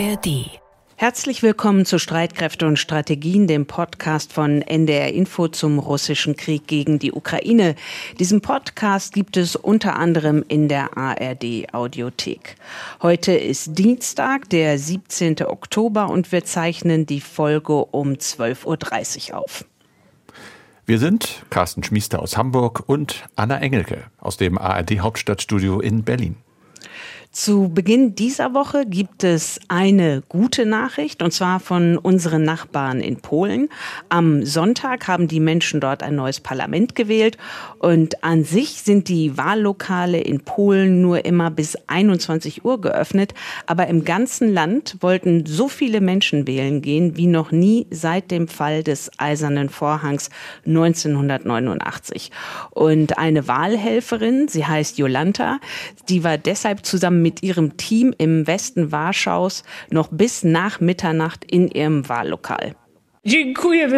ARD. Herzlich willkommen zu Streitkräfte und Strategien, dem Podcast von NDR Info zum russischen Krieg gegen die Ukraine. Diesen Podcast gibt es unter anderem in der ARD Audiothek. Heute ist Dienstag, der 17. Oktober und wir zeichnen die Folge um 12.30 Uhr auf. Wir sind Carsten Schmiester aus Hamburg und Anna Engelke aus dem ARD Hauptstadtstudio in Berlin. Zu Beginn dieser Woche gibt es eine gute Nachricht, und zwar von unseren Nachbarn in Polen. Am Sonntag haben die Menschen dort ein neues Parlament gewählt und an sich sind die Wahllokale in Polen nur immer bis 21 Uhr geöffnet. Aber im ganzen Land wollten so viele Menschen wählen gehen wie noch nie seit dem Fall des Eisernen Vorhangs 1989. Und eine Wahlhelferin, sie heißt Jolanta, die war deshalb zusammen mit ihrem Team im Westen Warschaus noch bis nach Mitternacht in ihrem Wahllokal. Ich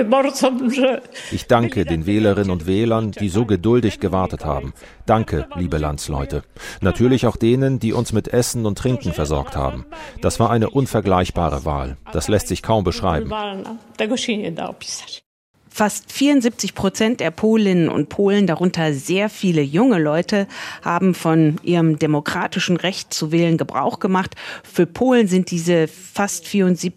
danke den Wählerinnen und Wählern, die so geduldig gewartet haben. Danke, liebe Landsleute. Natürlich auch denen, die uns mit Essen und Trinken versorgt haben. Das war eine unvergleichbare Wahl. Das lässt sich kaum beschreiben. Fast 74% der Polinnen und Polen, darunter sehr viele junge Leute, haben von ihrem demokratischen Recht zu wählen Gebrauch gemacht. Für Polen sind diese fast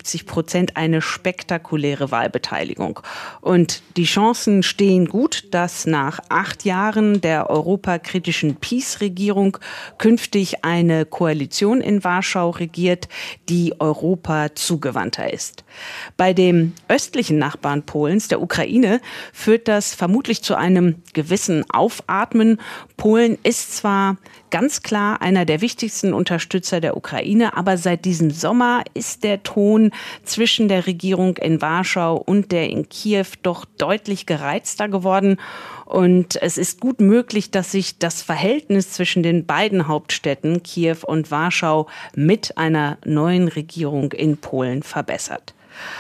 74% eine spektakuläre Wahlbeteiligung. Und die Chancen stehen gut, dass nach 8 Jahren der europakritischen PiS-Regierung künftig eine Koalition in Warschau regiert, die Europa zugewandter ist. Bei dem östlichen Nachbarn Polens, der Ukraine, führt das vermutlich zu einem gewissen Aufatmen. Polen ist zwar ganz klar einer der wichtigsten Unterstützer der Ukraine, aber seit diesem Sommer ist der Ton zwischen der Regierung in Warschau und der in Kiew doch deutlich gereizter geworden. Und es ist gut möglich, dass sich das Verhältnis zwischen den beiden Hauptstädten, Kiew und Warschau, mit einer neuen Regierung in Polen verbessert.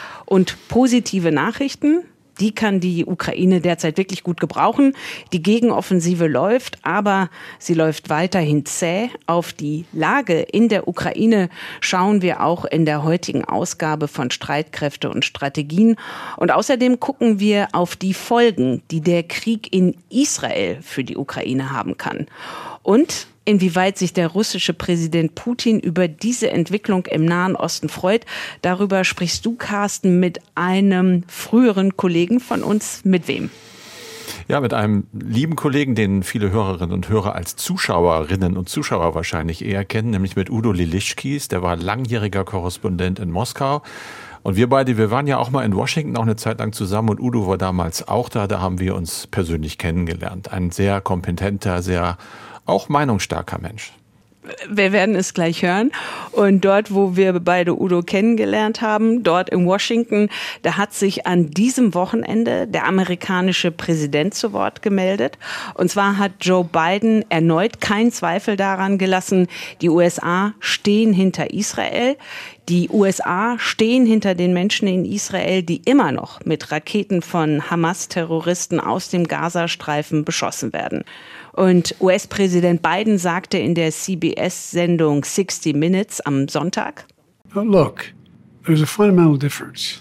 Und positive Nachrichten, die kann die Ukraine derzeit wirklich gut gebrauchen. Die Gegenoffensive läuft, aber sie läuft weiterhin zäh. Auf die Lage in der Ukraine schauen wir auch in der heutigen Ausgabe von Streitkräfte und Strategien. Und außerdem gucken wir auf die Folgen, die der Krieg in Israel für die Ukraine haben kann. Und inwieweit sich der russische Präsident Putin über diese Entwicklung im Nahen Osten freut, darüber sprichst du, Carsten, mit einem früheren Kollegen von uns. Mit wem? Ja, mit einem lieben Kollegen, den viele Hörerinnen und Hörer als Zuschauerinnen und Zuschauer wahrscheinlich eher kennen, nämlich mit Udo Lilischkis. Der war langjähriger Korrespondent in Moskau. Und wir beide, wir waren ja auch mal in Washington auch eine Zeit lang zusammen und Udo war damals auch da. Da haben wir uns persönlich kennengelernt. Ein sehr kompetenter, sehr auch meinungsstarker Mensch. Wir werden es gleich hören. Und dort, wo wir beide Udo kennengelernt haben, dort in Washington, da hat sich an diesem Wochenende der amerikanische Präsident zu Wort gemeldet. Und zwar hat Joe Biden erneut keinen Zweifel daran gelassen, die USA stehen hinter Israel. Die USA stehen hinter den Menschen in Israel, die immer noch mit Raketen von Hamas-Terroristen aus dem Gazastreifen beschossen werden. Und US-Präsident Biden sagte in der CBS-Sendung 60 Minutes am Sonntag: Look, there's a fundamental difference.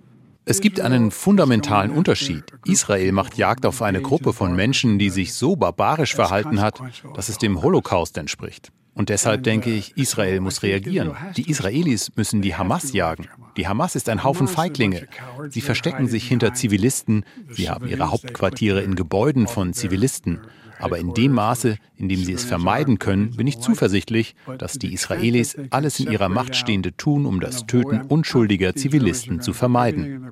Es gibt einen fundamentalen Unterschied. Israel macht Jagd auf eine Gruppe von Menschen, die sich so barbarisch verhalten hat, dass es dem Holocaust entspricht. Und deshalb denke ich, Israel muss reagieren. Die Israelis müssen die Hamas jagen. Die Hamas ist ein Haufen Feiglinge. Sie verstecken sich hinter Zivilisten. Sie haben ihre Hauptquartiere in Gebäuden von Zivilisten. Aber in dem Maße, in dem sie es vermeiden können, bin ich zuversichtlich, dass die Israelis alles in ihrer Macht Stehende tun, um das Töten unschuldiger Zivilisten zu vermeiden.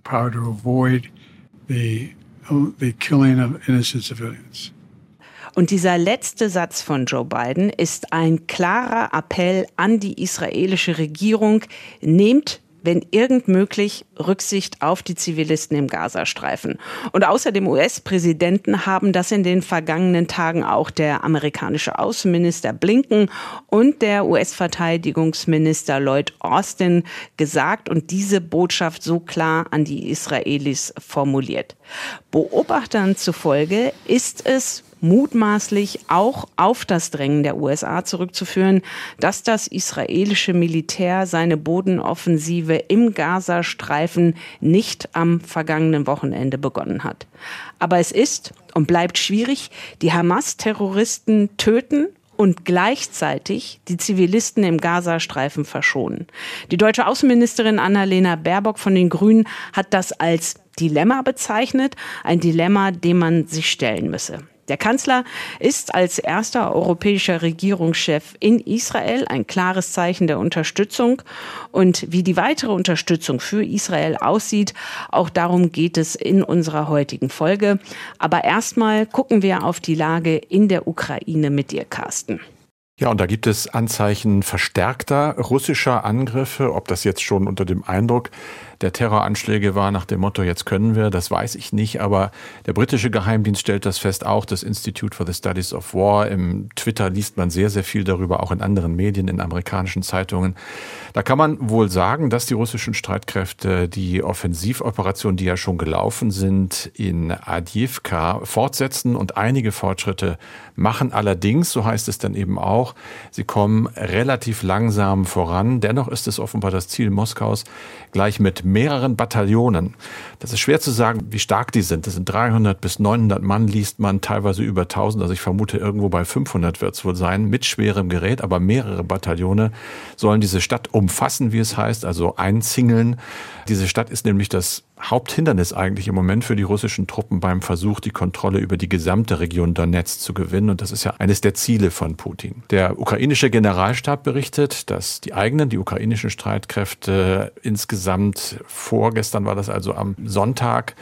Und dieser letzte Satz von Joe Biden ist ein klarer Appell an die israelische Regierung: Nehmt, wenn irgend möglich, Rücksicht auf die Zivilisten im Gazastreifen. Und außer dem US-Präsidenten haben das in den vergangenen Tagen auch der amerikanische Außenminister Blinken und der US-Verteidigungsminister Lloyd Austin gesagt und diese Botschaft so klar an die Israelis formuliert. Beobachtern zufolge ist es mutmaßlich auch auf das Drängen der USA zurückzuführen, dass das israelische Militär seine Bodenoffensive im Gazastreifen nicht am vergangenen Wochenende begonnen hat. Aber es ist und bleibt schwierig, die Hamas-Terroristen töten und gleichzeitig die Zivilisten im Gazastreifen verschonen. Die deutsche Außenministerin Annalena Baerbock von den Grünen hat das als Dilemma bezeichnet, ein Dilemma, dem man sich stellen müsse. Der Kanzler ist als erster europäischer Regierungschef in Israel ein klares Zeichen der Unterstützung. Und wie die weitere Unterstützung für Israel aussieht, auch darum geht es in unserer heutigen Folge. Aber erstmal gucken wir auf die Lage in der Ukraine mit dir, Carsten. Ja, und da gibt es Anzeichen verstärkter russischer Angriffe. Ob das jetzt schon unter dem Eindruck der Terroranschläge war, nach dem Motto, jetzt können wir, das weiß ich nicht. Aber der britische Geheimdienst stellt das fest, auch das Institute for the Studies of War. Im Twitter liest man sehr, sehr viel darüber, auch in anderen Medien, in amerikanischen Zeitungen. Da kann man wohl sagen, dass die russischen Streitkräfte die Offensivoperationen, die ja schon gelaufen sind, in Awdijiwka fortsetzen und einige Fortschritte machen. Allerdings, so heißt es dann eben auch, sie kommen relativ langsam voran. Dennoch ist es offenbar das Ziel Moskaus, gleich mit mehreren Bataillonen. Das ist schwer zu sagen, wie stark die sind. Das sind 300 bis 900 Mann, liest man, teilweise über 1000. Also ich vermute, irgendwo bei 500 wird es wohl sein, mit schwerem Gerät. Aber mehrere Bataillone sollen diese Stadt umfassen, wie es heißt, also einzingeln. Diese Stadt ist nämlich das Haupthindernis eigentlich im Moment für die russischen Truppen beim Versuch, die Kontrolle über die gesamte Region Donetsk zu gewinnen. Und das ist ja eines der Ziele von Putin. Der ukrainische Generalstab berichtet, dass die ukrainischen Streitkräfte insgesamt vorgestern war das also am Sonntag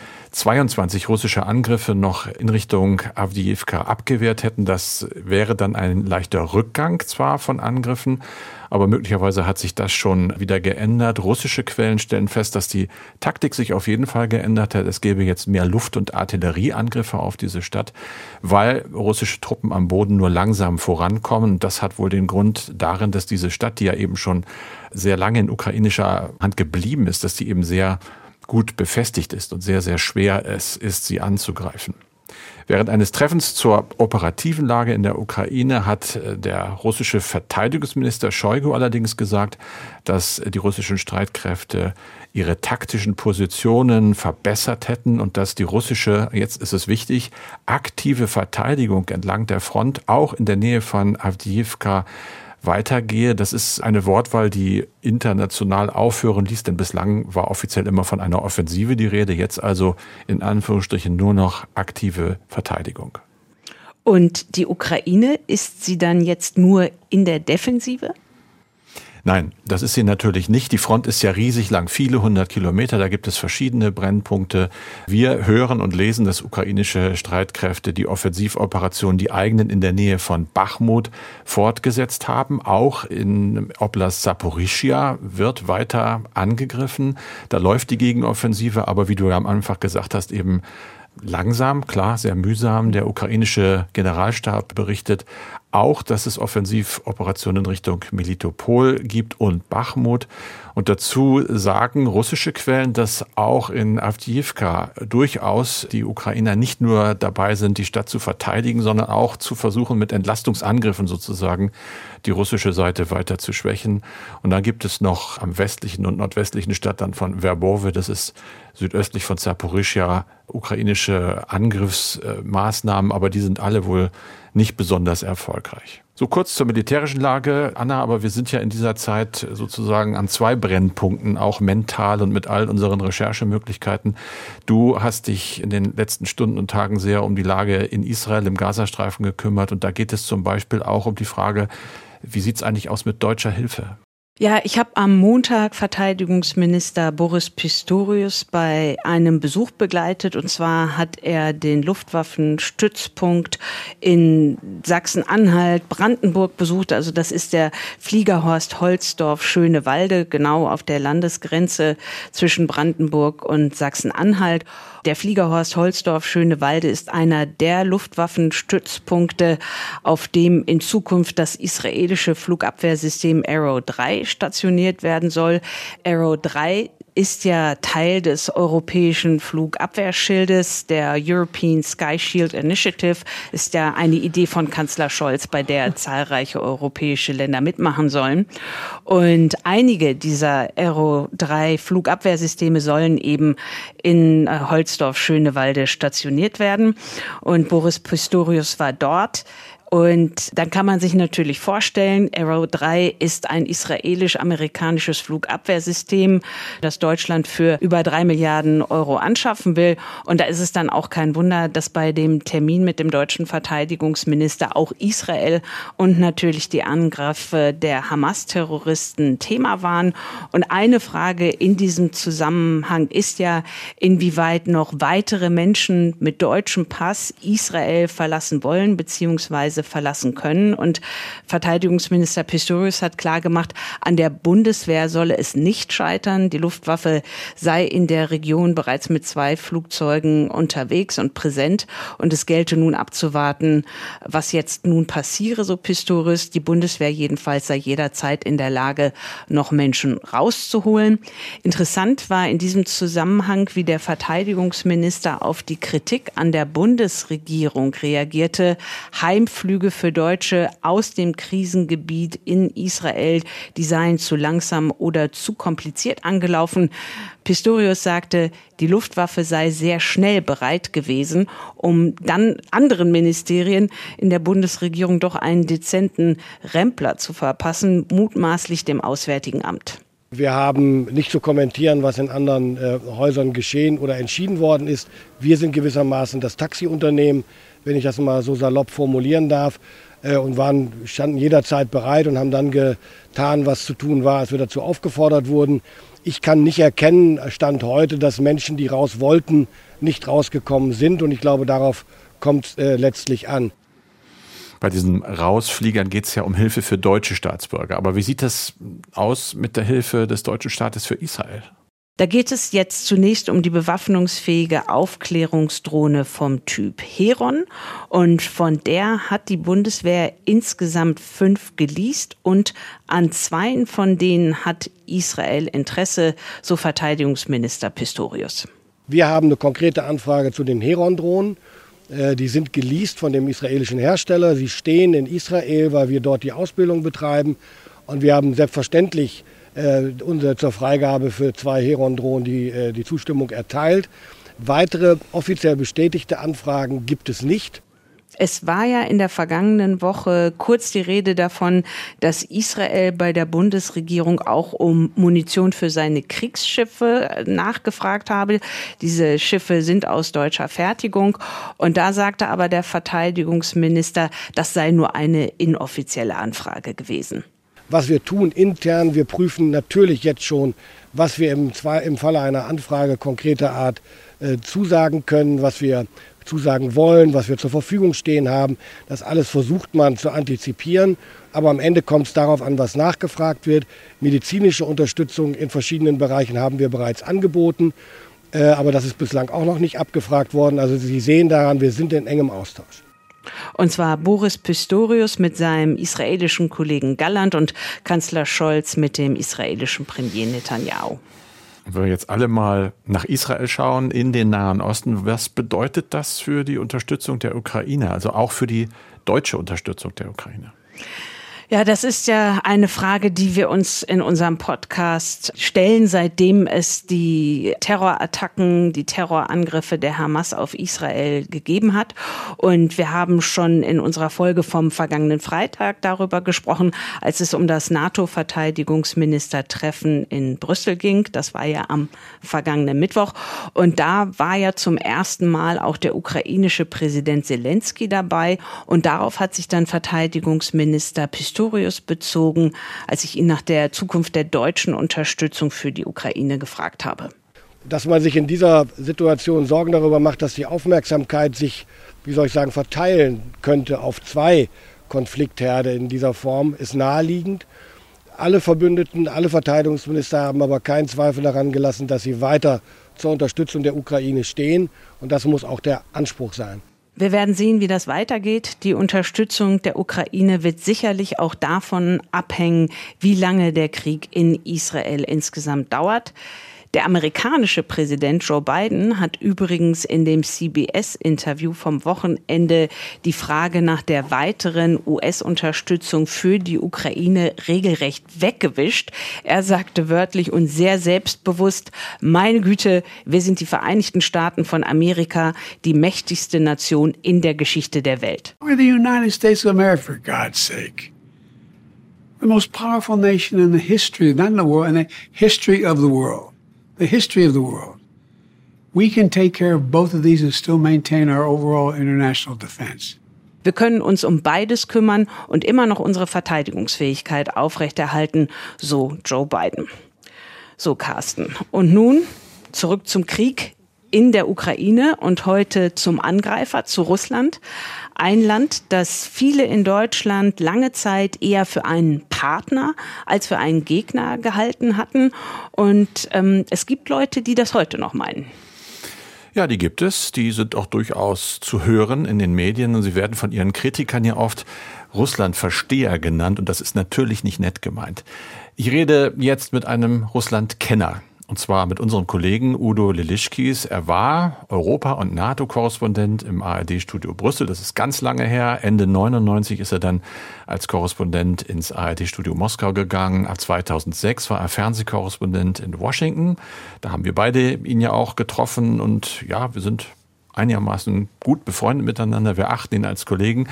22 russische Angriffe noch in Richtung Awdijiwka abgewehrt hätten. Das wäre dann ein leichter Rückgang zwar von Angriffen, aber möglicherweise hat sich das schon wieder geändert. Russische Quellen stellen fest, dass die Taktik sich auf jeden Fall geändert hat. Es gäbe jetzt mehr Luft- und Artillerieangriffe auf diese Stadt, weil russische Truppen am Boden nur langsam vorankommen. Das hat wohl den Grund darin, dass diese Stadt, die ja eben schon sehr lange in ukrainischer Hand geblieben ist, dass die eben sehr gut befestigt ist und sehr, sehr schwer es ist, sie anzugreifen. Während eines Treffens zur operativen Lage in der Ukraine hat der russische Verteidigungsminister Shoigu allerdings gesagt, dass die russischen Streitkräfte ihre taktischen Positionen verbessert hätten und dass die russische, jetzt ist es wichtig, aktive Verteidigung entlang der Front auch in der Nähe von Awdijiwka weitergehe. Das ist eine Wortwahl, die international aufhören ließ, denn bislang war offiziell immer von einer Offensive die Rede, jetzt also in Anführungsstrichen nur noch aktive Verteidigung. Und die Ukraine, ist sie dann jetzt nur in der Defensive? Nein, das ist sie natürlich nicht. Die Front ist ja riesig lang, viele 100 Kilometer. Da gibt es verschiedene Brennpunkte. Wir hören und lesen, dass ukrainische Streitkräfte die Offensivoperation, die eigenen in der Nähe von Bachmut fortgesetzt haben. Auch in Oblast Saporischschja wird weiter angegriffen. Da läuft die Gegenoffensive, aber wie du ja am Anfang gesagt hast, eben langsam, klar, sehr mühsam. Der ukrainische Generalstab berichtet auch, dass es Offensivoperationen in Richtung Melitopol gibt und Bachmut. Und dazu sagen russische Quellen, dass auch in Awdijiwka durchaus die Ukrainer nicht nur dabei sind, die Stadt zu verteidigen, sondern auch zu versuchen, mit Entlastungsangriffen sozusagen die russische Seite weiter zu schwächen. Und dann gibt es noch am westlichen und nordwestlichen Stadtrand von Verbowe, das ist südöstlich von Saporischschja, ukrainische Angriffsmaßnahmen, aber die sind alle wohl nicht besonders erfolgreich. So kurz zur militärischen Lage, Anna, aber wir sind ja in dieser Zeit sozusagen an zwei Brennpunkten, auch mental und mit all unseren Recherchemöglichkeiten. Du hast dich in den letzten Stunden und Tagen sehr um die Lage in Israel, im Gazastreifen gekümmert und da geht es zum Beispiel auch um die Frage, wie sieht es eigentlich aus mit deutscher Hilfe? Ja, ich habe am Montag Verteidigungsminister Boris Pistorius bei einem Besuch begleitet. Und zwar hat er den Luftwaffenstützpunkt in Sachsen-Anhalt, Brandenburg besucht. Also das ist der Fliegerhorst Holzdorf-Schönewalde, genau auf der Landesgrenze zwischen Brandenburg und Sachsen-Anhalt. Der Fliegerhorst Holzdorf-Schönewalde ist einer der Luftwaffenstützpunkte, auf dem in Zukunft das israelische Flugabwehrsystem Arrow 3 stationiert werden soll. Arrow 3 ist ja Teil des europäischen Flugabwehrschildes. Der European Sky Shield Initiative ist ja eine Idee von Kanzler Scholz, bei der zahlreiche europäische Länder mitmachen sollen. Und einige dieser Aero 3 Flugabwehrsysteme sollen eben in Holzdorf-Schönewalde stationiert werden. Und Boris Pistorius war dort. Und dann kann man sich natürlich vorstellen, Arrow 3 ist ein israelisch-amerikanisches Flugabwehrsystem, das Deutschland für über 3 Milliarden Euro anschaffen will. Und da ist es dann auch kein Wunder, dass bei dem Termin mit dem deutschen Verteidigungsminister auch Israel und natürlich die Angriffe der Hamas-Terroristen Thema waren. Und eine Frage in diesem Zusammenhang ist ja, inwieweit noch weitere Menschen mit deutschem Pass Israel verlassen wollen, beziehungsweise verlassen können. Und Verteidigungsminister Pistorius hat klargemacht, an der Bundeswehr solle es nicht scheitern. Die Luftwaffe sei in der Region bereits mit 2 Flugzeugen unterwegs und präsent. Und es gelte nun abzuwarten, was jetzt nun passiere, so Pistorius. Die Bundeswehr jedenfalls sei jederzeit in der Lage, noch Menschen rauszuholen. Interessant war in diesem Zusammenhang, wie der Verteidigungsminister auf die Kritik an der Bundesregierung reagierte. Heimflüge für Deutsche aus dem Krisengebiet in Israel, die seien zu langsam oder zu kompliziert angelaufen. Pistorius sagte, die Luftwaffe sei sehr schnell bereit gewesen, um dann anderen Ministerien in der Bundesregierung doch einen dezenten Rempler zu verpassen, mutmaßlich dem Auswärtigen Amt. Wir haben nicht zu kommentieren, was in anderen Häusern geschehen oder entschieden worden ist. Wir sind gewissermaßen das Taxiunternehmen, wenn ich das mal so salopp formulieren darf, und standen jederzeit bereit und haben dann getan, was zu tun war, als wir dazu aufgefordert wurden. Ich kann nicht erkennen, Stand heute, dass Menschen, die raus wollten, nicht rausgekommen sind. Und ich glaube, darauf kommt es letztlich an. Bei diesen Rausfliegern geht es ja um Hilfe für deutsche Staatsbürger. Aber wie sieht das aus mit der Hilfe des deutschen Staates für Israel? Da geht es jetzt zunächst um die bewaffnungsfähige Aufklärungsdrohne vom Typ Heron. Und von der hat die Bundeswehr insgesamt 5 geleast. Und an 2 von denen hat Israel Interesse, so Verteidigungsminister Pistorius. Wir haben eine konkrete Anfrage zu den Heron-Drohnen. Die sind geleast von dem israelischen Hersteller. Sie stehen in Israel, weil wir dort die Ausbildung betreiben. Und wir haben selbstverständlich zur Freigabe für 2 Heron-Drohnen die Zustimmung erteilt. Weitere offiziell bestätigte Anfragen gibt es nicht. Es war ja in der vergangenen Woche kurz die Rede davon, dass Israel bei der Bundesregierung auch um Munition für seine Kriegsschiffe nachgefragt habe. Diese Schiffe sind aus deutscher Fertigung. Und da sagte aber der Verteidigungsminister, das sei nur eine inoffizielle Anfrage gewesen. Was wir tun intern, wir prüfen natürlich jetzt schon, was wir im Falle einer Anfrage konkreter Art zusagen können, was wir zusagen wollen, was wir zur Verfügung stehen haben. Das alles versucht man zu antizipieren. Aber am Ende kommt es darauf an, was nachgefragt wird. Medizinische Unterstützung in verschiedenen Bereichen haben wir bereits angeboten. Aber das ist bislang auch noch nicht abgefragt worden. Also Sie sehen daran, wir sind in engem Austausch. Und zwar Boris Pistorius mit seinem israelischen Kollegen Gallant und Kanzler Scholz mit dem israelischen Premier Netanyahu. Wenn wir jetzt alle mal nach Israel schauen, in den Nahen Osten, was bedeutet das für die Unterstützung der Ukraine, also auch für die deutsche Unterstützung der Ukraine? Ja, das ist ja eine Frage, die wir uns in unserem Podcast stellen, seitdem es die Terrorattacken, die Terrorangriffe der Hamas auf Israel gegeben hat. Und wir haben schon in unserer Folge vom vergangenen Freitag darüber gesprochen, als es um das NATO-Verteidigungsministertreffen in Brüssel ging. Das war ja am vergangenen Mittwoch. Und da war ja zum ersten Mal auch der ukrainische Präsident Zelensky dabei. Und darauf hat sich dann Verteidigungsminister Pistorius bezogen, als ich ihn nach der Zukunft der deutschen Unterstützung für die Ukraine gefragt habe. Dass man sich in dieser Situation Sorgen darüber macht, dass die Aufmerksamkeit sich, verteilen könnte auf 2 Konfliktherde in dieser Form, ist naheliegend. Alle Verbündeten, alle Verteidigungsminister haben aber keinen Zweifel daran gelassen, dass sie weiter zur Unterstützung der Ukraine stehen. Und das muss auch der Anspruch sein. Wir werden sehen, wie das weitergeht. Die Unterstützung der Ukraine wird sicherlich auch davon abhängen, wie lange der Krieg in Israel insgesamt dauert. Der amerikanische Präsident Joe Biden hat übrigens in dem CBS-Interview vom Wochenende die Frage nach der weiteren US-Unterstützung für die Ukraine regelrecht weggewischt. Er sagte wörtlich und sehr selbstbewusst: Meine Güte, wir sind die Vereinigten Staaten von Amerika, die mächtigste Nation in der Geschichte der Welt. We're the United States of America, for God's sake. The most powerful nation in the history, not in the world, in the history of the world. The history of the world. We can take care of both of these and still maintain our overall international defense. Wir können uns um beides kümmern und immer noch unsere Verteidigungsfähigkeit aufrechterhalten, so Joe Biden. So, Carsten. Und nun zurück zum Krieg in der Ukraine und heute zum Angreifer, zu Russland. Ein Land, das viele in Deutschland lange Zeit eher für einen Partner als für einen Gegner gehalten hatten. Und es gibt Leute, die das heute noch meinen. Ja, die gibt es. Die sind auch durchaus zu hören in den Medien. Und sie werden von ihren Kritikern ja oft Russland-Versteher genannt. Und das ist natürlich nicht nett gemeint. Ich rede jetzt mit einem Russland-Kenner. Und zwar mit unserem Kollegen Udo Lilischkis. Er war Europa- und NATO-Korrespondent im ARD-Studio Brüssel. Das ist ganz lange her. Ende 99 ist er dann als Korrespondent ins ARD-Studio Moskau gegangen. Ab 2006 war er Fernsehkorrespondent in Washington. Da haben wir beide ihn ja auch getroffen. Und ja, wir sind einigermaßen gut befreundet miteinander. Wir achten ihn als Kollegen.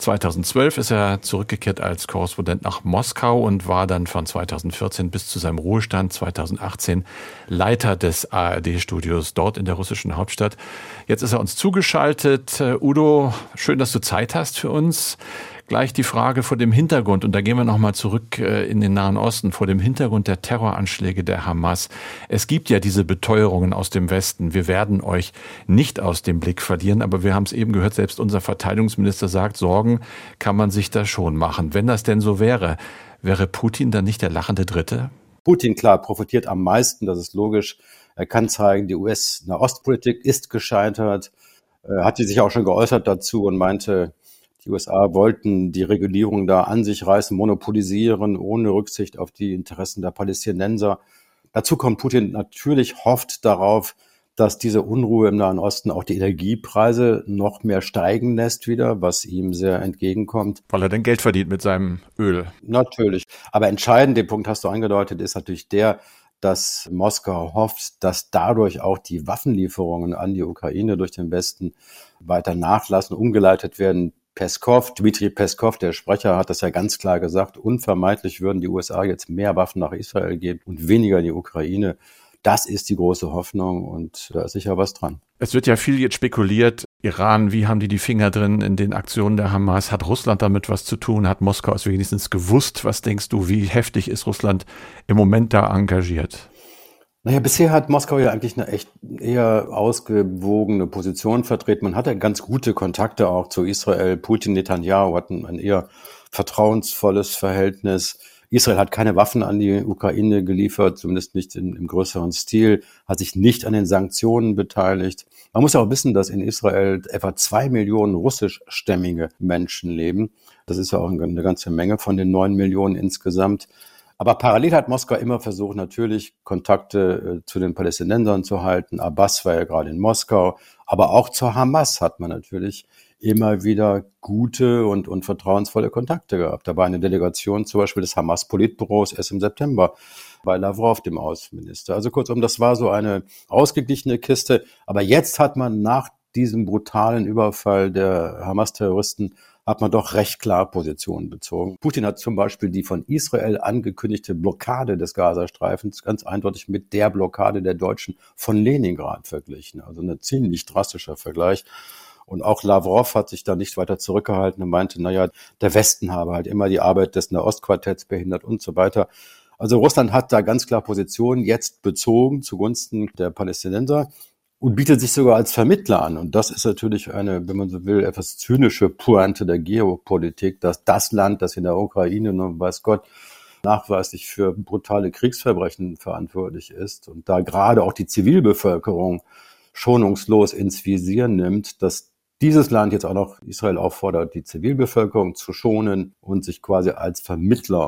2012 ist er zurückgekehrt als Korrespondent nach Moskau und war dann von 2014 bis zu seinem Ruhestand 2018 Leiter des ARD-Studios dort in der russischen Hauptstadt. Jetzt ist er uns zugeschaltet. Udo, schön, dass du Zeit hast für uns. Gleich die Frage vor dem Hintergrund, und da gehen wir nochmal zurück in den Nahen Osten, vor dem Hintergrund der Terroranschläge der Hamas. Es gibt ja diese Beteuerungen aus dem Westen, wir werden euch nicht aus dem Blick verlieren, aber wir haben es eben gehört, selbst unser Verteidigungsminister sagt, Sorgen kann man sich da schon machen. Wenn das denn so wäre, wäre Putin dann nicht der lachende Dritte? Putin, klar, profitiert am meisten, das ist logisch. Er kann zeigen, die US-Nahostpolitik ist gescheitert, hat sich auch schon geäußert dazu und meinte, die USA wollten die Regulierung da an sich reißen, monopolisieren, ohne Rücksicht auf die Interessen der Palästinenser. Dazu kommt, Putin natürlich hofft darauf, dass diese Unruhe im Nahen Osten auch die Energiepreise noch mehr steigen lässt wieder, was ihm sehr entgegenkommt. Weil er dann Geld verdient mit seinem Öl. Natürlich. Aber entscheidend, den Punkt hast du angedeutet, ist natürlich der, dass Moskau hofft, dass dadurch auch die Waffenlieferungen an die Ukraine durch den Westen weiter nachlassen, umgeleitet werden. Dmitri Peskov, der Sprecher, hat das ja ganz klar gesagt, unvermeidlich würden die USA jetzt mehr Waffen nach Israel geben und weniger in die Ukraine. Das ist die große Hoffnung und da ist sicher was dran. Es wird ja viel jetzt spekuliert, Iran, wie haben die Finger drin in den Aktionen der Hamas? Hat Russland damit was zu tun? Hat Moskau es wenigstens gewusst? Was denkst du, wie heftig ist Russland im Moment da engagiert? Naja, bisher hat Moskau ja eigentlich eine echt eher ausgewogene Position vertreten. Man hatte ganz gute Kontakte auch zu Israel. Putin, Netanyahu hatten ein eher vertrauensvolles Verhältnis. Israel hat keine Waffen an die Ukraine geliefert, zumindest nicht im größeren Stil, hat sich nicht an den Sanktionen beteiligt. Man muss auch wissen, dass in Israel etwa 2 Millionen russischstämmige Menschen leben. Das ist ja auch eine ganze Menge von den 9 Millionen insgesamt. Aber parallel hat Moskau immer versucht, natürlich Kontakte zu den Palästinensern zu halten. Abbas war ja gerade in Moskau. Aber auch zur Hamas hat man natürlich immer wieder gute und vertrauensvolle Kontakte gehabt. Da war eine Delegation zum Beispiel des Hamas-Politbüros erst im September bei Lavrov, dem Außenminister. Also kurzum, das war so eine ausgeglichene Kiste. Aber jetzt hat man nach diesem brutalen Überfall der Hamas-Terroristen hat man doch recht klar Positionen bezogen. Putin hat zum Beispiel die von Israel angekündigte Blockade des Gazastreifens ganz eindeutig mit der Blockade der Deutschen von Leningrad verglichen. Also ein ziemlich drastischer Vergleich. Und auch Lavrov hat sich da nicht weiter zurückgehalten und meinte, naja, der Westen habe halt immer die Arbeit des Nahostquartetts behindert und so weiter. Also Russland hat da ganz klar Positionen jetzt bezogen zugunsten der Palästinenser und bietet sich sogar als Vermittler an. Und das ist natürlich eine, wenn man so will, etwas zynische Pointe der Geopolitik, dass das Land, das in der Ukraine, nun weiß Gott, nachweislich für brutale Kriegsverbrechen verantwortlich ist und da gerade auch die Zivilbevölkerung schonungslos ins Visier nimmt, dass dieses Land jetzt auch noch Israel auffordert, die Zivilbevölkerung zu schonen und sich quasi als Vermittler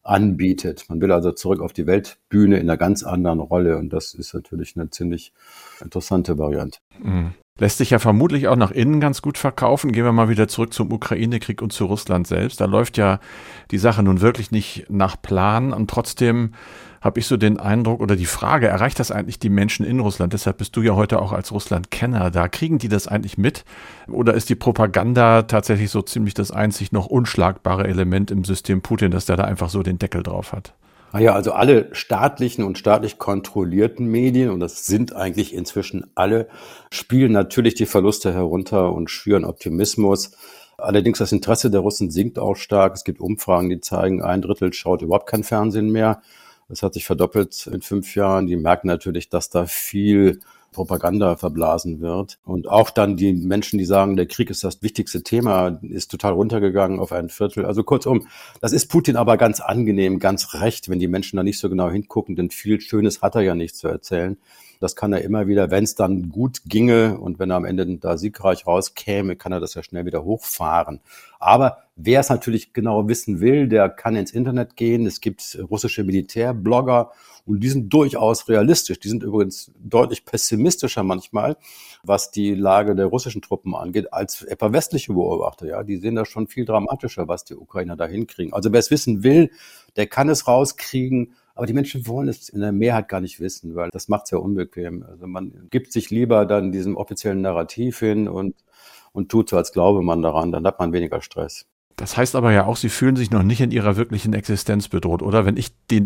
anbietet. Man will also zurück auf die Weltbühne in einer ganz anderen Rolle und das ist natürlich eine ziemlich interessante Variante. Lässt sich ja vermutlich auch nach innen ganz gut verkaufen. Gehen wir mal wieder zurück zum Ukraine-Krieg und zu Russland selbst. Da läuft ja die Sache nun wirklich nicht nach Plan und trotzdem habe ich so den Eindruck oder die Frage, erreicht das eigentlich die Menschen in Russland? Deshalb bist du ja heute auch als Russland-Kenner da. Kriegen die das eigentlich mit? Oder ist die Propaganda tatsächlich so ziemlich das einzig noch unschlagbare Element im System Putin, dass der da einfach so den Deckel drauf hat? Naja, also alle staatlichen und staatlich kontrollierten Medien, und das sind eigentlich inzwischen alle, spielen natürlich die Verluste herunter und schüren Optimismus. Allerdings das Interesse der Russen sinkt auch stark. Es gibt Umfragen, die zeigen, 1/3 schaut überhaupt kein Fernsehen mehr. Das hat sich verdoppelt in 5 Jahren. Die merken natürlich, dass da viel Propaganda verblasen wird. Und auch dann die Menschen, die sagen, der Krieg ist das wichtigste Thema, ist total runtergegangen auf 1/4. Also kurzum, das ist Putin aber ganz angenehm, ganz recht, wenn die Menschen da nicht so genau hingucken, denn viel Schönes hat er ja nicht zu erzählen. Das kann er immer wieder, wenn es dann gut ginge und wenn er am Ende da siegreich rauskäme, kann er das ja schnell wieder hochfahren. Aber wer es natürlich genau wissen will, der kann ins Internet gehen. Es gibt russische Militärblogger und die sind durchaus realistisch. Die sind übrigens deutlich pessimistischer manchmal, was die Lage der russischen Truppen angeht, als etwa westliche Beobachter. Ja, die sehen das schon viel dramatischer, was die Ukrainer da hinkriegen. Also wer es wissen will, der kann es rauskriegen. Aber die Menschen wollen es in der Mehrheit gar nicht wissen, weil das macht es ja unbequem. Also man gibt sich lieber dann diesem offiziellen Narrativ hin und tut so, als glaube man daran, dann hat man weniger Stress. Das heißt aber ja auch, sie fühlen sich noch nicht in ihrer wirklichen Existenz bedroht, oder? Wenn ich den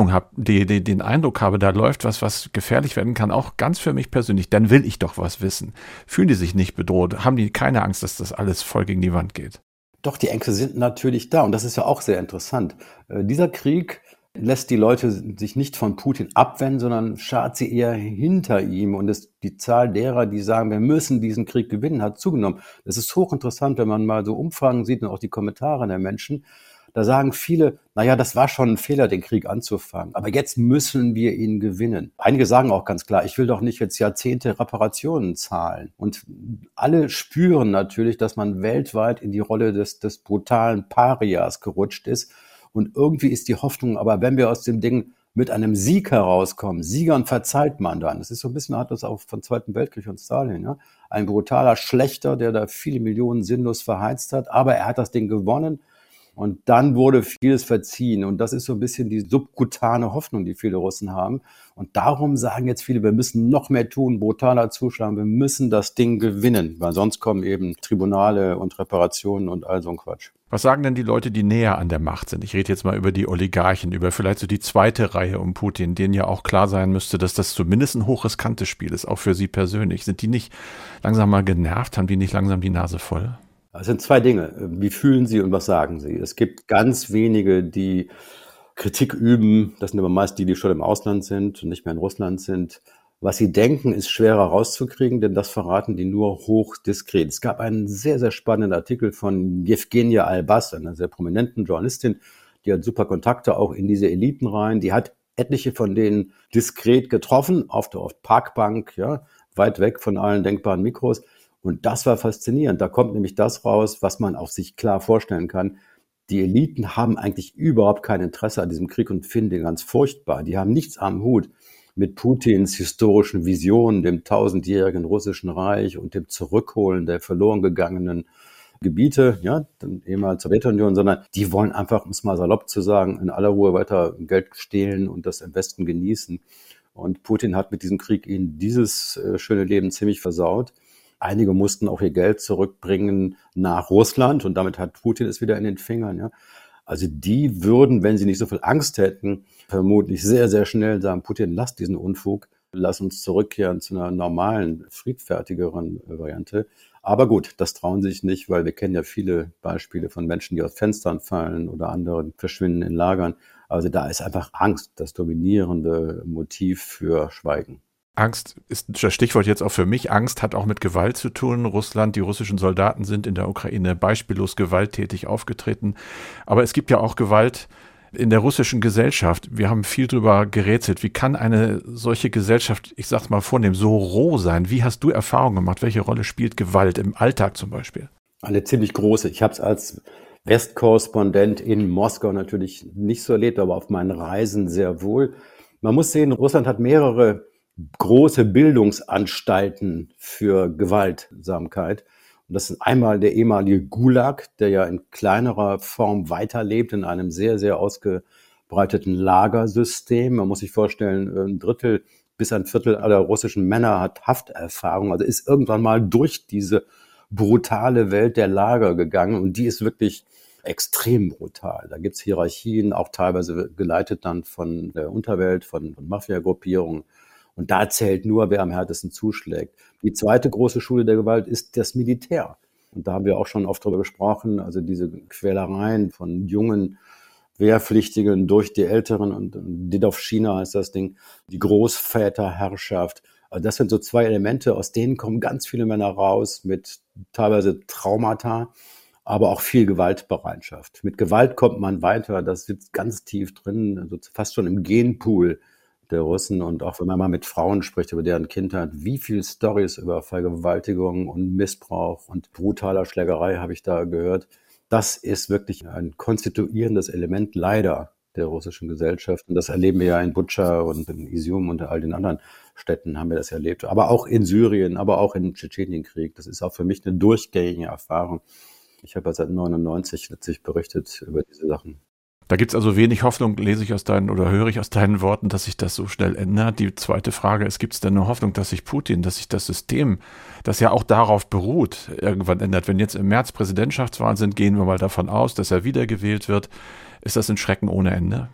Eindruck habe, da läuft was gefährlich werden kann, auch ganz für mich persönlich, dann will ich doch was wissen. Fühlen die sich nicht bedroht? Haben die keine Angst, dass das alles voll gegen die Wand geht? Doch, die Ängste sind natürlich da und das ist ja auch sehr interessant. Dieser Krieg lässt die Leute sich nicht von Putin abwenden, sondern schart sie eher hinter ihm. Und die Zahl derer, die sagen, wir müssen diesen Krieg gewinnen, hat zugenommen. Das ist hochinteressant, wenn man mal so Umfragen sieht und auch die Kommentare der Menschen. Da sagen viele, naja, das war schon ein Fehler, den Krieg anzufangen. Aber jetzt müssen wir ihn gewinnen. Einige sagen auch ganz klar, ich will doch nicht jetzt Jahrzehnte Reparationen zahlen. Und alle spüren natürlich, dass man weltweit in die Rolle des brutalen Parias gerutscht ist. Und irgendwie ist die Hoffnung, aber wenn wir aus dem Ding mit einem Sieg herauskommen, Siegern verzeiht man dann. Das ist so ein bisschen, hat das auch vom Zweiten Weltkrieg und Stalin, ja. Ein brutaler Schlächter, der da viele Millionen sinnlos verheizt hat, aber er hat das Ding gewonnen und dann wurde vieles verziehen. Und das ist so ein bisschen die subkutane Hoffnung, die viele Russen haben. Und darum sagen jetzt viele, wir müssen noch mehr tun, brutaler zuschlagen, wir müssen das Ding gewinnen, weil sonst kommen eben Tribunale und Reparationen und all so ein Quatsch. Was sagen denn die Leute, die näher an der Macht sind? Ich rede jetzt mal über die Oligarchen, über vielleicht so die zweite Reihe um Putin, denen ja auch klar sein müsste, dass das zumindest ein hochriskantes Spiel ist, auch für sie persönlich. Sind die nicht langsam mal genervt? Haben die nicht langsam die Nase voll? Es sind 2 Dinge. Wie fühlen sie und was sagen sie? Es gibt ganz wenige, die Kritik üben. Das sind aber meist die schon im Ausland sind und nicht mehr in Russland sind. Was sie denken, ist schwerer rauszukriegen, denn das verraten die nur hochdiskret. Es gab einen sehr, sehr spannenden Artikel von Jewgenia Albas, einer sehr prominenten Journalistin, die hat super Kontakte auch in diese Eliten rein. Die hat etliche von denen diskret getroffen, auf der Parkbank, ja, weit weg von allen denkbaren Mikros. Und das war faszinierend. Da kommt nämlich das raus, was man auch sich klar vorstellen kann. Die Eliten haben eigentlich überhaupt kein Interesse an diesem Krieg und finden den ganz furchtbar. Die haben nichts am Hut mit Putins historischen Visionen, dem 1000-jährigen russischen Reich und dem Zurückholen der verloren gegangenen Gebiete, ja, dann ehemals Sowjetunion, sondern die wollen einfach, um es mal salopp zu sagen, in aller Ruhe weiter Geld stehlen und das im Westen genießen. Und Putin hat mit diesem Krieg ihnen dieses schöne Leben ziemlich versaut. Einige mussten auch ihr Geld zurückbringen nach Russland und damit hat Putin es wieder in den Fingern, ja. Also die würden, wenn sie nicht so viel Angst hätten, vermutlich sehr, sehr schnell sagen, Putin, lass diesen Unfug, lass uns zurückkehren zu einer normalen, friedfertigeren Variante. Aber gut, das trauen sie sich nicht, weil wir kennen ja viele Beispiele von Menschen, die aus Fenstern fallen oder anderen verschwinden in Lagern. Also da ist einfach Angst das dominierende Motiv für Schweigen. Angst ist das Stichwort jetzt auch für mich. Angst hat auch mit Gewalt zu tun. Die russischen Soldaten sind in der Ukraine beispiellos gewalttätig aufgetreten. Aber es gibt ja auch Gewalt in der russischen Gesellschaft. Wir haben viel drüber gerätselt. Wie kann eine solche Gesellschaft, ich sag's mal vornehm, so roh sein? Wie hast du Erfahrungen gemacht? Welche Rolle spielt Gewalt im Alltag zum Beispiel? Eine ziemlich große. Ich habe es als Westkorrespondent in Moskau natürlich nicht so erlebt, aber auf meinen Reisen sehr wohl. Man muss sehen, Russland hat mehrere große Bildungsanstalten für Gewaltsamkeit. Und das ist einmal der ehemalige Gulag, der ja in kleinerer Form weiterlebt, in einem sehr, sehr ausgebreiteten Lagersystem. Man muss sich vorstellen, ein Drittel bis ein Viertel aller russischen Männer hat Hafterfahrung, also ist irgendwann mal durch diese brutale Welt der Lager gegangen. Und die ist wirklich extrem brutal. Da gibt's Hierarchien, auch teilweise geleitet dann von der Unterwelt, von Mafia-Gruppierungen. Und da zählt nur, wer am härtesten zuschlägt. Die zweite große Schule der Gewalt ist das Militär. Und da haben wir auch schon oft drüber gesprochen, also diese Quälereien von jungen Wehrpflichtigen durch die Älteren und Dedovschina heißt das Ding, die Großväterherrschaft. Also das sind so zwei Elemente, aus denen kommen ganz viele Männer raus mit teilweise Traumata, aber auch viel Gewaltbereitschaft. Mit Gewalt kommt man weiter, das sitzt ganz tief drin, also fast schon im Genpool der Russen. Und auch wenn man mal mit Frauen spricht über deren Kindheit, wie viel Storys über Vergewaltigung und Missbrauch und brutaler Schlägerei habe ich da gehört. Das ist wirklich ein konstituierendes Element leider der russischen Gesellschaft. Und das erleben wir ja in Butscha und in Izium und in all den anderen Städten haben wir das erlebt. Aber auch in Syrien, aber auch im Tschetschenienkrieg. Das ist auch für mich eine durchgängige Erfahrung. Ich habe ja seit 1999 letztlich berichtet über diese Sachen. Da gibt's also wenig Hoffnung, lese ich aus deinen oder höre ich aus deinen Worten, dass sich das so schnell ändert. Die zweite Frage ist, gibt es denn eine Hoffnung, dass sich Putin, dass sich das System, das ja auch darauf beruht, irgendwann ändert? Wenn jetzt im März Präsidentschaftswahlen sind, gehen wir mal davon aus, dass er wiedergewählt wird. Ist das ein Schrecken ohne Ende?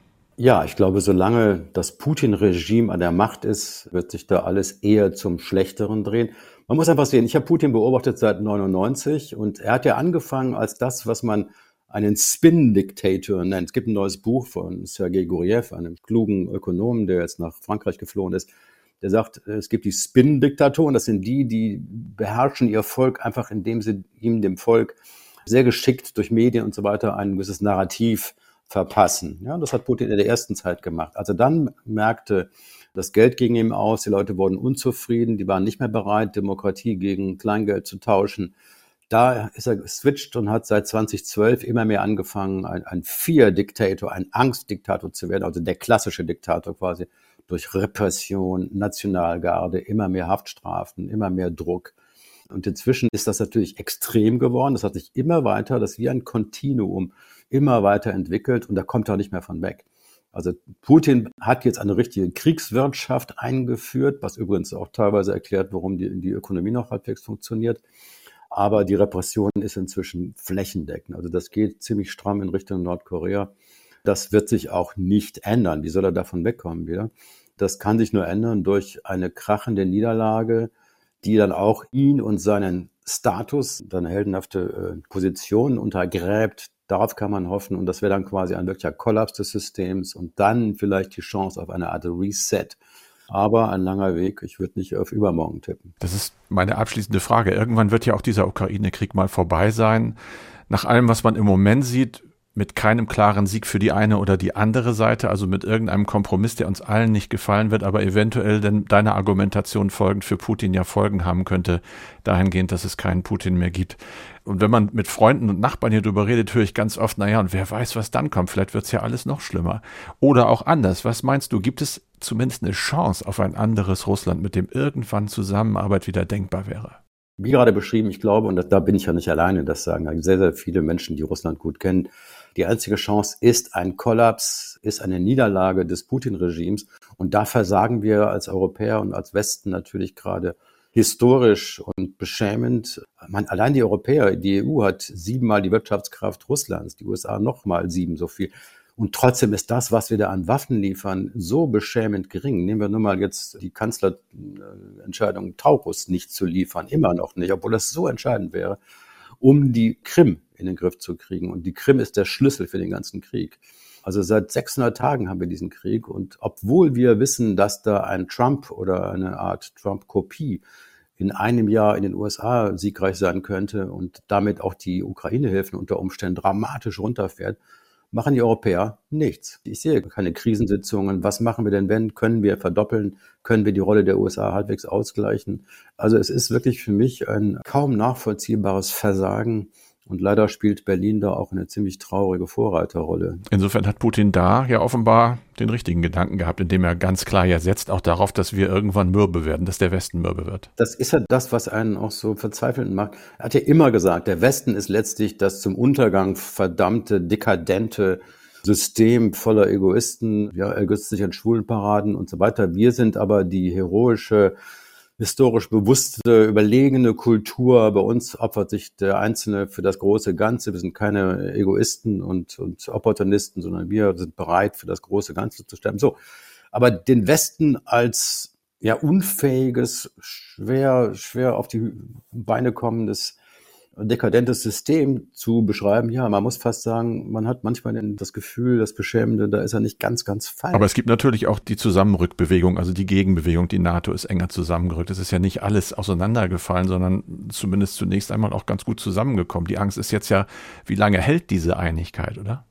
Ja, ich glaube, solange das Putin-Regime an der Macht ist, wird sich da alles eher zum Schlechteren drehen. Man muss einfach sehen, ich habe Putin beobachtet seit 1999 und er hat ja angefangen als das, was man einen Spin-Diktator nennt. Es gibt ein neues Buch von Sergei Guriev, einem klugen Ökonomen, der jetzt nach Frankreich geflohen ist. Der sagt, es gibt die Spin-Diktatoren, das sind die beherrschen ihr Volk einfach, indem sie dem Volk sehr geschickt durch Medien und so weiter ein gewisses Narrativ verpassen. Ja, das hat Putin in der ersten Zeit gemacht. Als er dann merkte, das Geld ging ihm aus, die Leute wurden unzufrieden, die waren nicht mehr bereit, Demokratie gegen Kleingeld zu tauschen. Da ist er geswitcht und hat seit 2012 immer mehr angefangen, ein Fear-Diktator, ein Angstdiktator zu werden, also der klassische Diktator quasi, durch Repression, Nationalgarde, immer mehr Haftstrafen, immer mehr Druck. Und inzwischen ist das natürlich extrem geworden. Das hat sich immer weiter, das ist wie ein Kontinuum, immer weiter entwickelt und da kommt er nicht mehr von weg. Also Putin hat jetzt eine richtige Kriegswirtschaft eingeführt, was übrigens auch teilweise erklärt, warum die Ökonomie noch halbwegs funktioniert. Aber die Repression ist inzwischen flächendeckend. Also das geht ziemlich stramm in Richtung Nordkorea. Das wird sich auch nicht ändern. Wie soll er davon wegkommen wieder? Das kann sich nur ändern durch eine krachende Niederlage, die dann auch ihn und seinen Status, seine heldenhafte Position untergräbt. Darauf kann man hoffen. Und das wäre dann quasi ein wirklicher Kollaps des Systems und dann vielleicht die Chance auf eine Art Reset. Aber ein langer Weg. Ich würde nicht auf übermorgen tippen. Das ist meine abschließende Frage. Irgendwann wird ja auch dieser Ukraine-Krieg mal vorbei sein. Nach allem, was man im Moment sieht, mit keinem klaren Sieg für die eine oder die andere Seite, also mit irgendeinem Kompromiss, der uns allen nicht gefallen wird, aber eventuell denn deiner Argumentation folgend für Putin ja Folgen haben könnte, dahingehend, dass es keinen Putin mehr gibt. Und wenn man mit Freunden und Nachbarn hier drüber redet, höre ich ganz oft, naja, und wer weiß, was dann kommt, vielleicht wird's ja alles noch schlimmer. Oder auch anders. Was meinst du, gibt es zumindest eine Chance auf ein anderes Russland, mit dem irgendwann Zusammenarbeit wieder denkbar wäre? Wie gerade beschrieben, ich glaube, und da bin ich ja nicht alleine, das sagen sehr, sehr viele Menschen, die Russland gut kennen, die einzige Chance ist ein Kollaps, ist eine Niederlage des Putin-Regimes. Und da versagen wir als Europäer und als Westen natürlich gerade historisch und beschämend. Allein die Europäer, die EU hat 7-mal die Wirtschaftskraft Russlands, die USA nochmal 7 so viel. Und trotzdem ist das, was wir da an Waffen liefern, so beschämend gering. Nehmen wir nur mal jetzt die Kanzlerentscheidung, Taurus nicht zu liefern, immer noch nicht, obwohl das so entscheidend wäre, um die Krim in den Griff zu kriegen. Und die Krim ist der Schlüssel für den ganzen Krieg. Also seit 600 Tagen haben wir diesen Krieg. Und obwohl wir wissen, dass da ein Trump oder eine Art Trump-Kopie in einem Jahr in den USA siegreich sein könnte und damit auch die Ukraine-Hilfen unter Umständen dramatisch runterfährt, machen die Europäer nichts. Ich sehe keine Krisensitzungen. Was machen wir denn, wenn? Können wir verdoppeln? Können wir die Rolle der USA halbwegs ausgleichen? Also es ist wirklich für mich ein kaum nachvollziehbares Versagen Und leider spielt Berlin da auch eine ziemlich traurige Vorreiterrolle. Insofern hat Putin da ja offenbar den richtigen Gedanken gehabt, indem er ganz klar ja setzt auch darauf, dass wir irgendwann mürbe werden, dass der Westen mürbe wird. Das ist ja das, was einen auch so verzweifelt macht. Er hat ja immer gesagt, der Westen ist letztlich das zum Untergang verdammte, dekadente System voller Egoisten. Ja, er ergötzt sich an Schwulenparaden und so weiter. Wir sind aber die heroische, historisch bewusste, überlegene Kultur. Bei uns opfert sich der Einzelne für das große Ganze. Wir sind keine Egoisten und Opportunisten, sondern wir sind bereit, für das große Ganze zu sterben. So. Aber den Westen als ja unfähiges, schwer auf die Beine kommendes, dekadentes System zu beschreiben, ja, man muss fast sagen, man hat manchmal das Gefühl, das Beschämende, da ist er nicht ganz falsch. Aber es gibt natürlich auch die Zusammenrückbewegung, also die Gegenbewegung, die NATO ist enger zusammengerückt. Es ist ja nicht alles auseinandergefallen, sondern zumindest zunächst einmal auch ganz gut zusammengekommen. Die Angst ist jetzt ja, wie lange hält diese Einigkeit, oder?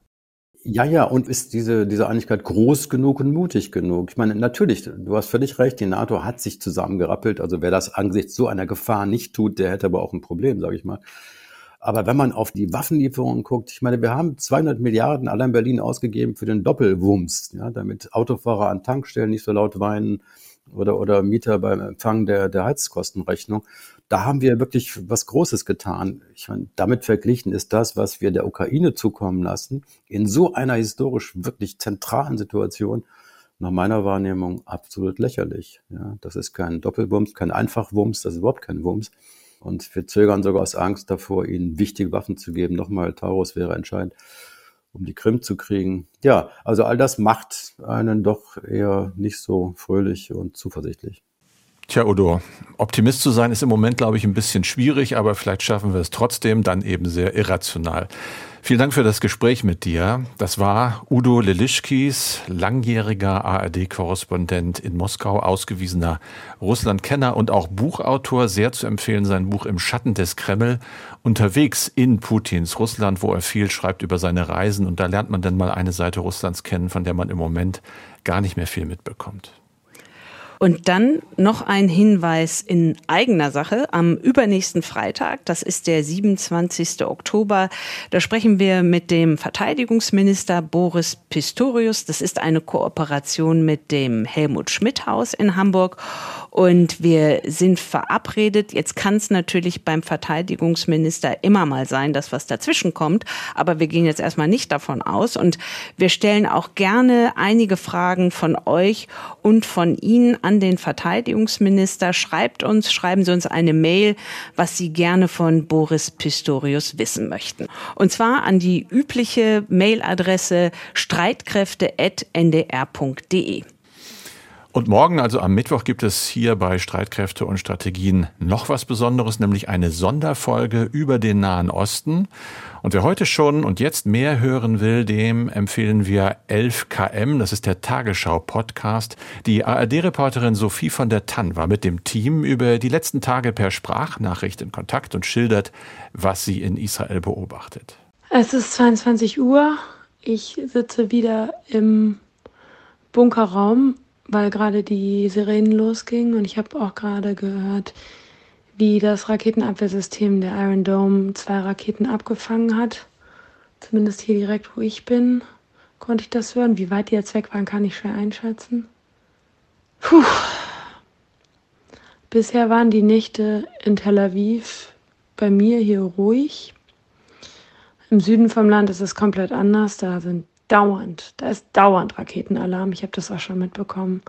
Ja, und ist diese Einigkeit groß genug und mutig genug? Ich meine, natürlich, du hast völlig recht, die NATO hat sich zusammengerappelt. Also wer das angesichts so einer Gefahr nicht tut, der hätte aber auch ein Problem, sage ich mal. Aber wenn man auf die Waffenlieferungen guckt, ich meine, wir haben 200 Milliarden allein Berlin ausgegeben für den Doppelwumms, ja, damit Autofahrer an Tankstellen nicht so laut weinen oder Mieter beim Empfang der Heizkostenrechnung. Da haben wir wirklich was Großes getan. Ich meine, damit verglichen ist das, was wir der Ukraine zukommen lassen, in so einer historisch wirklich zentralen Situation, nach meiner Wahrnehmung absolut lächerlich. Ja, das ist kein Doppelwumms, kein Einfachwumms, das ist überhaupt kein Wumms. Und wir zögern sogar aus Angst davor, ihnen wichtige Waffen zu geben. Nochmal, Taurus wäre entscheidend, um die Krim zu kriegen. Ja, also all das macht einen doch eher nicht so fröhlich und zuversichtlich. Tja, Udo, Optimist zu sein ist im Moment, glaube ich, ein bisschen schwierig, aber vielleicht schaffen wir es trotzdem, dann eben sehr irrational. Vielen Dank für das Gespräch mit dir. Das war Udo Lilischkis, langjähriger ARD-Korrespondent in Moskau, ausgewiesener Russland-Kenner und auch Buchautor. Sehr zu empfehlen sein Buch Im Schatten des Kreml, unterwegs in Putins Russland, wo er viel schreibt über seine Reisen. Und da lernt man dann mal eine Seite Russlands kennen, von der man im Moment gar nicht mehr viel mitbekommt. Und dann noch ein Hinweis in eigener Sache. Am übernächsten Freitag, das ist der 27. Oktober, da sprechen wir mit dem Verteidigungsminister Boris Pistorius. Das ist eine Kooperation mit dem Helmut-Schmidt-Haus in Hamburg. Und wir sind verabredet. Jetzt kann es natürlich beim Verteidigungsminister immer mal sein, dass was dazwischen kommt. Aber wir gehen jetzt erstmal nicht davon aus. Und wir stellen auch gerne einige Fragen von euch und von Ihnen an den Verteidigungsminister. Schreiben Sie uns eine Mail, was Sie gerne von Boris Pistorius wissen möchten. Und zwar an die übliche Mailadresse streitkräfte@ndr.de. Und morgen, also am Mittwoch, gibt es hier bei Streitkräfte und Strategien noch was Besonderes, nämlich eine Sonderfolge über den Nahen Osten. Und wer heute schon und jetzt mehr hören will, dem empfehlen wir 11KM, das ist der Tagesschau-Podcast. Die ARD-Reporterin Sophie von der Tann war mit dem Team über die letzten Tage per Sprachnachricht in Kontakt und schildert, was sie in Israel beobachtet. Es ist 22 Uhr. Ich sitze wieder im Bunkerraum, weil gerade die Sirenen losgingen, und ich habe auch gerade gehört, wie das Raketenabwehrsystem der Iron Dome 2 Raketen abgefangen hat. Zumindest hier direkt, wo ich bin, konnte ich das hören. Wie weit die jetzt weg waren, kann ich schwer einschätzen. Puh. Bisher waren die Nächte in Tel Aviv bei mir hier ruhig. Im Süden vom Land ist es komplett anders. Da ist dauernd Raketenalarm. Ich habe das auch schon mitbekommen.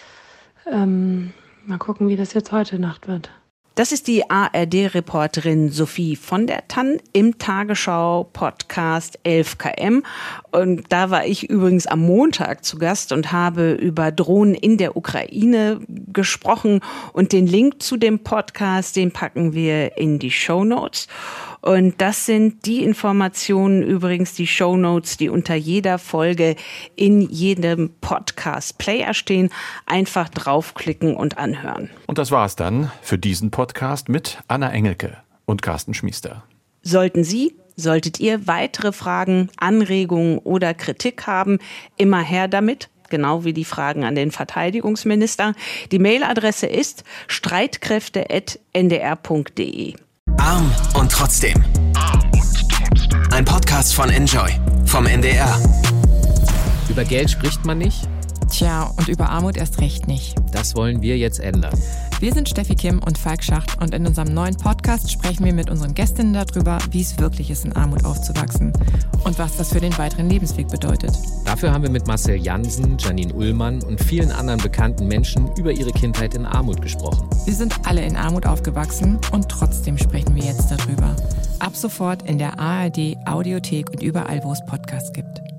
Mal gucken, wie das jetzt heute Nacht wird. Das ist die ARD-Reporterin Sophie von der Tann im Tagesschau-Podcast 11KM. Und da war ich übrigens am Montag zu Gast und habe über Drohnen in der Ukraine gesprochen. Und den Link zu dem Podcast, den packen wir in die Shownotes. Und das sind die Informationen, übrigens die Shownotes, die unter jeder Folge in jedem Podcast-Player stehen. Einfach draufklicken und anhören. Und das war's dann für diesen Podcast mit Anna Engelke und Carsten Schmiester. Solltet ihr weitere Fragen, Anregungen oder Kritik haben, immer her damit. Genau wie die Fragen an den Verteidigungsminister. Die Mailadresse ist streitkräfte@ndr.de. Arm und trotzdem. Ein Podcast von Enjoy vom NDR. Über Geld spricht man nicht. Tja, und über Armut erst recht nicht. Das wollen wir jetzt ändern. Wir sind Steffi Kim und Falk Schacht und in unserem neuen Podcast sprechen wir mit unseren Gästinnen darüber, wie es wirklich ist, in Armut aufzuwachsen und was das für den weiteren Lebensweg bedeutet. Dafür haben wir mit Marcel Jansen, Janine Ullmann und vielen anderen bekannten Menschen über ihre Kindheit in Armut gesprochen. Wir sind alle in Armut aufgewachsen und trotzdem sprechen wir jetzt darüber. Ab sofort in der ARD Audiothek und überall, wo es Podcasts gibt.